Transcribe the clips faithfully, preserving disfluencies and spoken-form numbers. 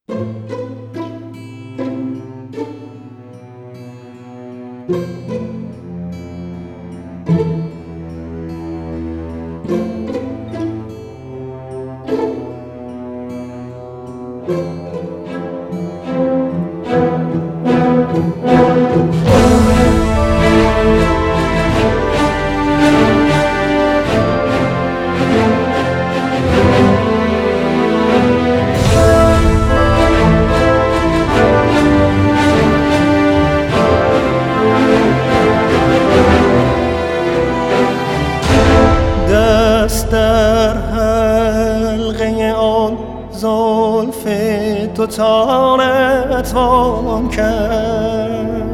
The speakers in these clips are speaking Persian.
دست در حلقه آن زلف تو تا نتوان کرد،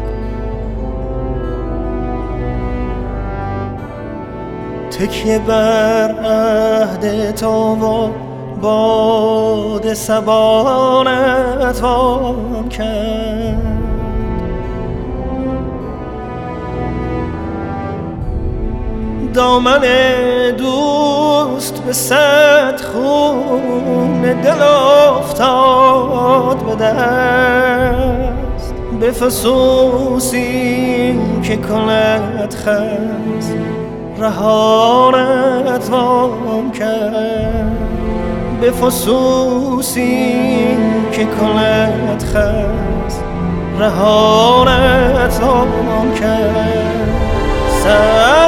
تکیه بر عهد تو و باد صبا نتوان کرد. دامن دوست به صد خون دل افتاد به دست، به فسوسی که کند خز رها نتوان کرد، به فسوسی که کند خز رها نتوان کرد. سر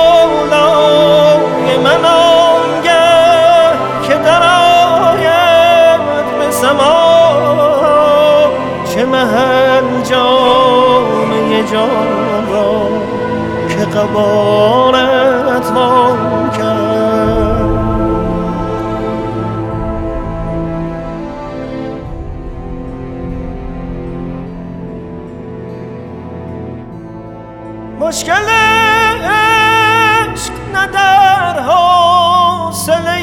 بالای من آنگه که در آید به سما، چه محل جامه جان را که قبا نتوان کرد. مشکل عشق نه در حوصله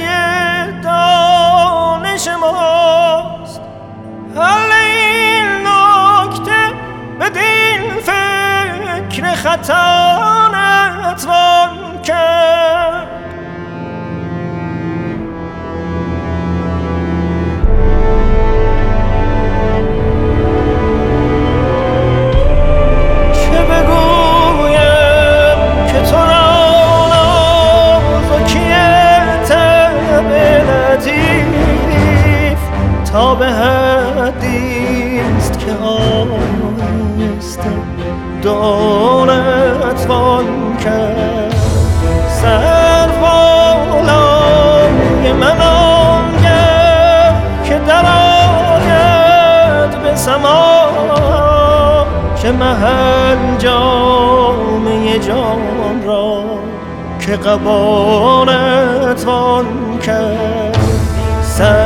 دانش ماست، حل این نکته بدین فکر خطا نتوان کرد. تا به حدیست که آیسته دعا نتوان کرد. سر بالای من آنگه که در آید به سما، چه محل جامه جان را که قبا نتوان کرد.